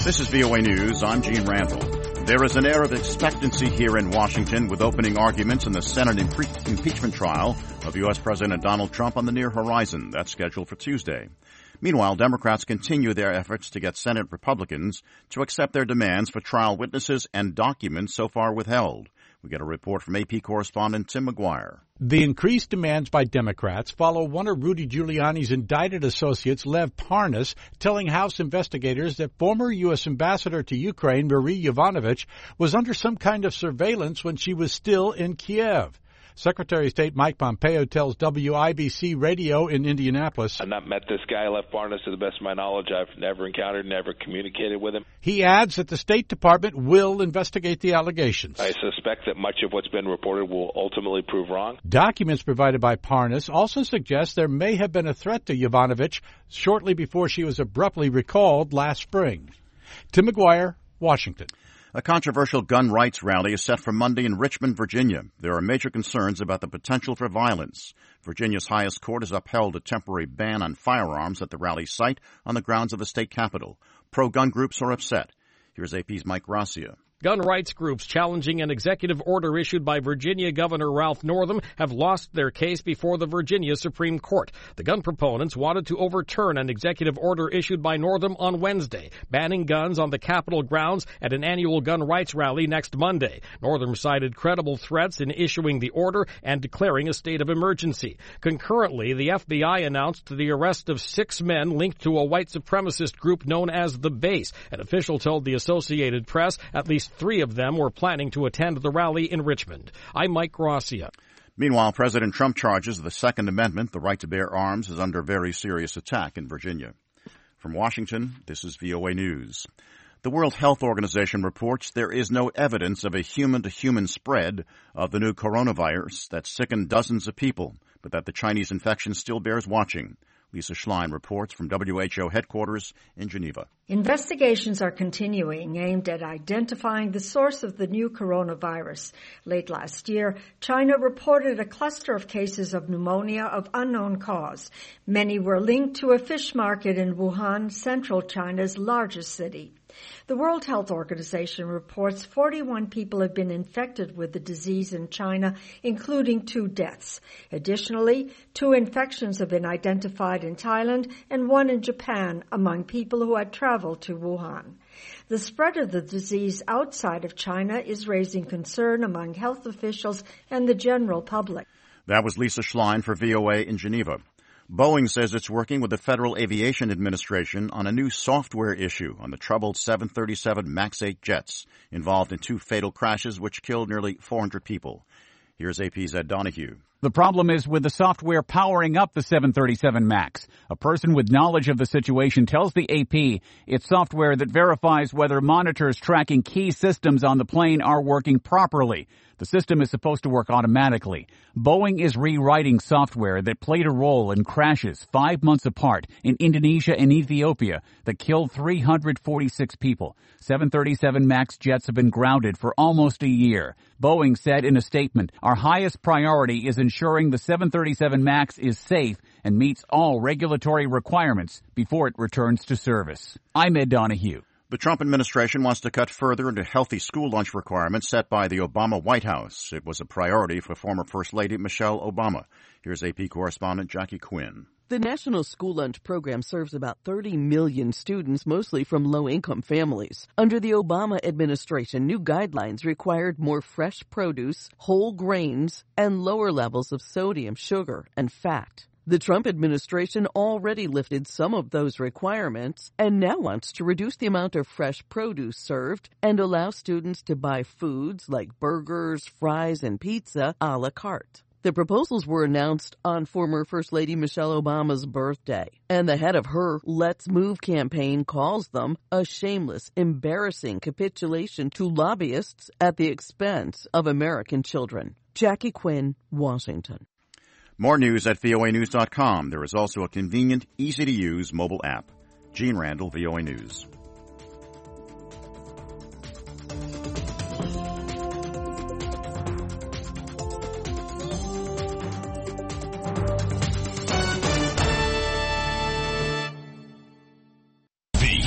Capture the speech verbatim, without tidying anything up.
This is V O A News. I'm Gene Randall. There is an air of expectancy here in Washington with opening arguments in the Senate impre- impeachment trial of U S. President Donald Trump on the near horizon. That's scheduled for Tuesday. Meanwhile, Democrats continue their efforts to get Senate Republicans to accept their demands for trial witnesses and documents so far withheld. We get a report from A P correspondent Tim McGuire. The increased demands by Democrats follow one of Rudy Giuliani's indicted associates, Lev Parnas, telling House investigators that former U S ambassador to Ukraine, Marie Yovanovitch, was under some kind of surveillance when she was still in Kiev. Secretary of State Mike Pompeo tells W I B C Radio in Indianapolis, I've not met this guy, Lev Parnas, to the best of my knowledge. I've never encountered, never communicated with him. He adds that the State Department will investigate the allegations. I suspect that much of what's been reported will ultimately prove wrong. Documents provided by Parnas also suggest there may have been a threat to Yovanovitch shortly before she was abruptly recalled last spring. Tim McGuire, Washington. A controversial gun rights rally is set for Monday in Richmond, Virginia. There are major concerns about the potential for violence. Virginia's highest court has upheld a temporary ban on firearms at the rally site on the grounds of the state capitol. Pro-gun groups are upset. Here's A P's Mike Gracia. Gun rights groups challenging an executive order issued by Virginia Governor Ralph Northam have lost their case before the Virginia Supreme Court. The gun proponents wanted to overturn an executive order issued by Northam on Wednesday, banning guns on the Capitol grounds at an annual gun rights rally next Monday. Northam cited credible threats in issuing the order and declaring a state of emergency. Concurrently, the F B I announced the arrest of six men linked to a white supremacist group known as The Base. An official told the Associated Press at least three of them were planning to attend the rally in Richmond. I'm Mike Gracia. Meanwhile, President Trump charges the Second Amendment, the right to bear arms, is under very serious attack in Virginia. From Washington, this is V O A News. The World Health Organization reports there is no evidence of a human-to-human spread of the new coronavirus that sickened dozens of people, but that the Chinese infection still bears watching. Lisa Schlein reports from W H O headquarters in Geneva. Investigations are continuing aimed at identifying the source of the new coronavirus. Late last year, China reported a cluster of cases of pneumonia of unknown cause. Many were linked to a fish market in Wuhan, central China's largest city. The World Health Organization reports forty-one people have been infected with the disease in China, including two deaths. Additionally, two infections have been identified in Thailand and one in Japan among people who had traveled to Wuhan. The spread of the disease outside of China is raising concern among health officials and the general public. That was Lisa Schlein for V O A in Geneva. Boeing says it's working with the Federal Aviation Administration on a new software issue on the troubled seven thirty-seven MAX eight jets involved in two fatal crashes which killed nearly four hundred people. Here's A P's Ed Donahue. The problem is with the software powering up the seven thirty-seven MAX. A person with knowledge of the situation tells the A P it's software that verifies whether monitors tracking key systems on the plane are working properly. The system is supposed to work automatically. Boeing is rewriting software that played a role in crashes five months apart in Indonesia and Ethiopia that killed three hundred forty-six people. seven thirty-seven MAX jets have been grounded for almost a year. Boeing said in a statement, our highest priority is ensuring the seven thirty-seven MAX is safe and meets all regulatory requirements before it returns to service. I'm Ed Donahue. The Trump administration wants to cut further into healthy school lunch requirements set by the Obama White House. It was a priority for former First Lady Michelle Obama. Here's A P correspondent Jackie Quinn. The National School Lunch Program serves about thirty million students, mostly from low-income families. Under the Obama administration, new guidelines required more fresh produce, whole grains, and lower levels of sodium, sugar, and fat. The Trump administration already lifted some of those requirements and now wants to reduce the amount of fresh produce served and allow students to buy foods like burgers, fries, and pizza a la carte. The proposals were announced on former First Lady Michelle Obama's birthday, and the head of her Let's Move campaign calls them a shameless, embarrassing capitulation to lobbyists at the expense of American children. Jackie Quinn, Washington. More news at V O A news dot com. There is also a convenient, easy-to-use mobile app. Gene Randall, V O A News.